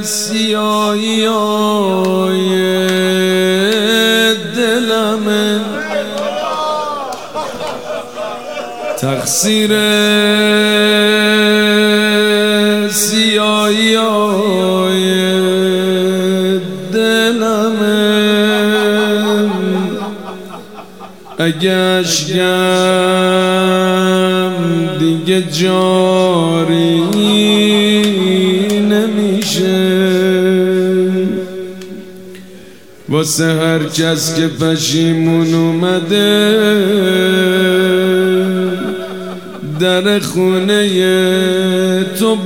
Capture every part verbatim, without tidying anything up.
سیاهی های دلم، تقصیر سیاهی های دلم، اگه اشکم دیگه جاری نمیشه واسه هر کس که پشیمون اومده در خونه تو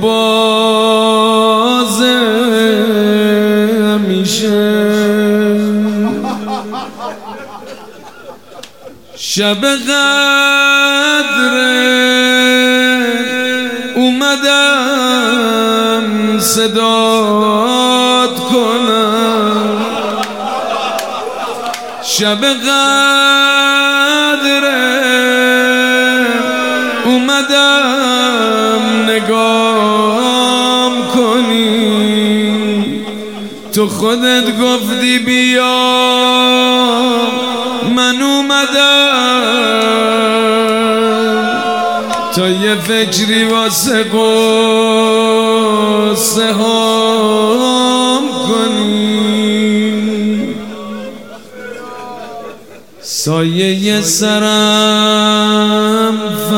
بازه همیشه. شب قدر اومدم صدات کنم، شب قدر اومدم نگام کنی، تو خودت گفتی بیا من اومدم تا یه فکری واسه قصه هام کنی. سایه سرم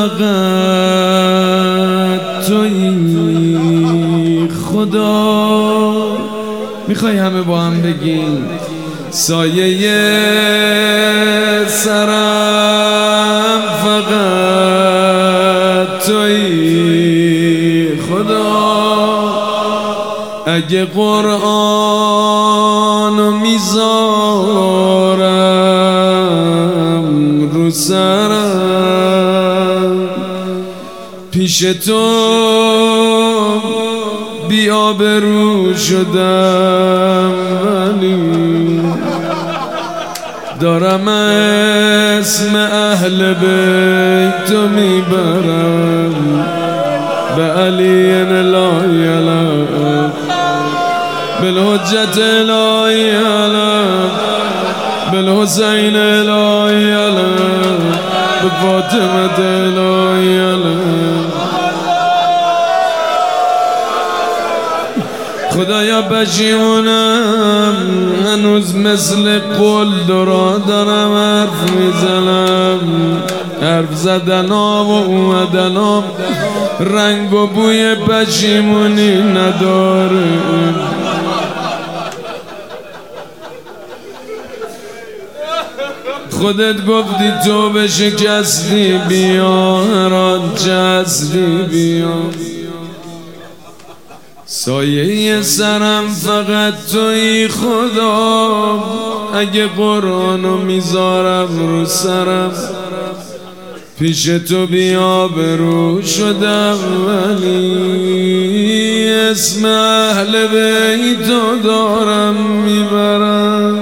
فقط تویی خدا، میخوای همه با هم بگیم سایه سرم فقط تویی خدا، اگه قرآنو میذارم رو سرم پیش تو بی آبرو شدم، ولی دارم اسم اهل بیتو میبرم، به علی الهی علم، بالحجت الهی علم، بالحسین الهی علم، به فاطمه الهی علم. خدایا پشیمونم هنوز مثل قل درا دارم حرف میزنم، حرف زدنام و اومدنام رنگ و بوی پشیمونی نداره. خودت گفتی تو به شکستی بیا، هران جستی بیا، سایه سرم فقط تویی خدا، اگه قرآنو میذارم رو سرم پیش تو بی آبرو شدم، ولی اسم اهل بیتو دارم میبرم.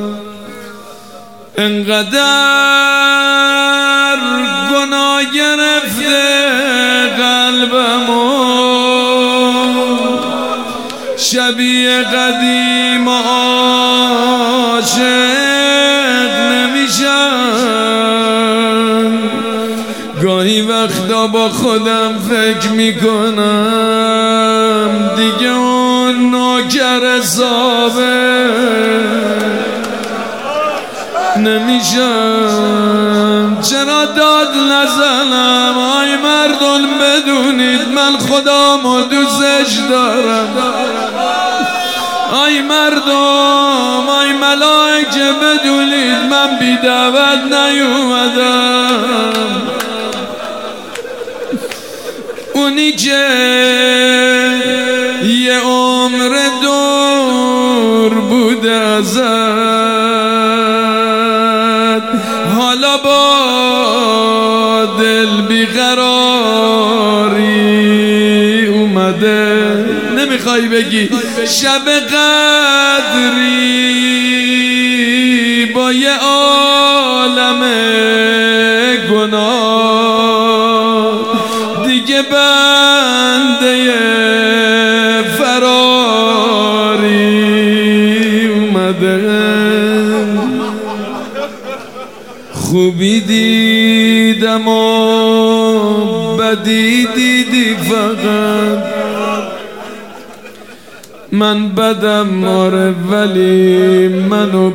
انقدر گناه گرفته قلبمو شبیه قدیم عاشق نمیشم، گاهی وقتا با خودم فکر میکنم دیگه اون نوکر ثابت نمیشم. چرا داد نزنم آی مردم بدونید من خدامو دوستش دارم، آی مردم آی ملائکه بدونید من بی دعوت نیومدم، اونی که یه عمر دور بوده ازت، حالا با دل بیقراری اومده. نمیخوای بگی شب قدری با یه عالم گناه دیگه بنده فرار خوبی دیدم و بدی دیدی فقط. من بدم آره ولی منو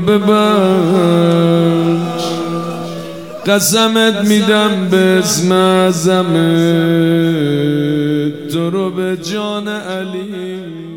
ببخش. قسمت میدم به اسم اعظمت تو رو به جان علی.